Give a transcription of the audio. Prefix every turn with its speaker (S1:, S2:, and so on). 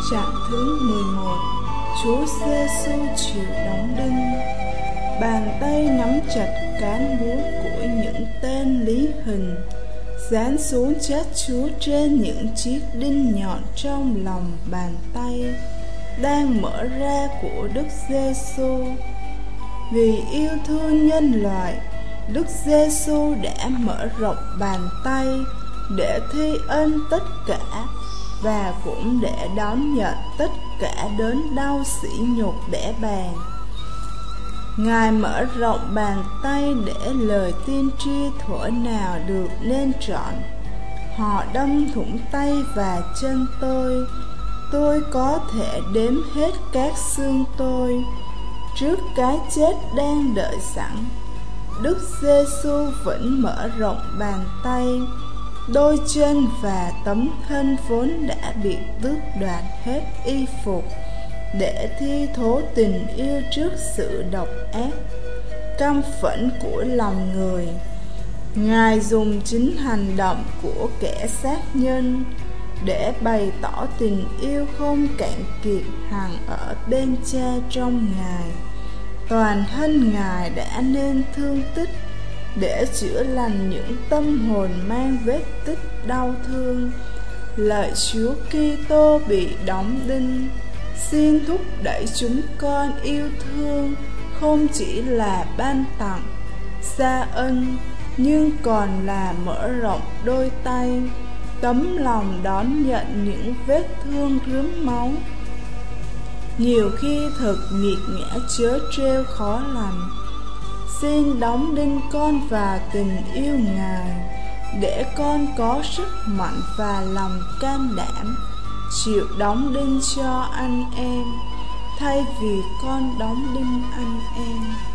S1: chặng thứ 11. Chúa Giêsu chịu đóng đinh. Bàn tay nắm chặt cán búa của những tên lý hình, dán xuống chát Chúa trên những chiếc đinh nhọn trong lòng bàn tay đang mở ra của Đức Giêsu. Vì yêu thương nhân loại, Đức Giêsu đã mở rộng bàn tay để thi ân tất cả và cũng để đón nhận tất cả đớn đau sỉ nhục bẽ bàng. Ngài mở rộng bàn tay để lời tiên tri thuở nào được nên trọn. Họ đâm thủng tay và chân tôi có thể đếm hết các xương tôi. Trước cái chết đang đợi sẵn, Đức Giêsu vẫn mở rộng bàn tay. Đôi chân và tấm thân vốn đã bị tước đoạt hết y phục để thi thố tình yêu trước sự độc ác, căm phẫn của lòng người. Ngài dùng chính hành động của kẻ sát nhân để bày tỏ tình yêu không cạn kiệt hằng ở bên Cha trong Ngài. Toàn thân Ngài đã nên thương tích để chữa lành những tâm hồn mang vết tích đau thương. Lạy Chúa Kitô bị đóng đinh, xin thúc đẩy chúng con yêu thương không chỉ là ban tặng, xa ân, nhưng còn là mở rộng đôi tay, tấm lòng đón nhận những vết thương rướm máu. Nhiều khi thật nghiệt ngã trớ trêu khó lành. Xin đóng đinh con vào tình yêu Ngài, để con có sức mạnh và lòng can đảm chịu đóng đinh cho anh em, thay vì con đóng đinh anh em.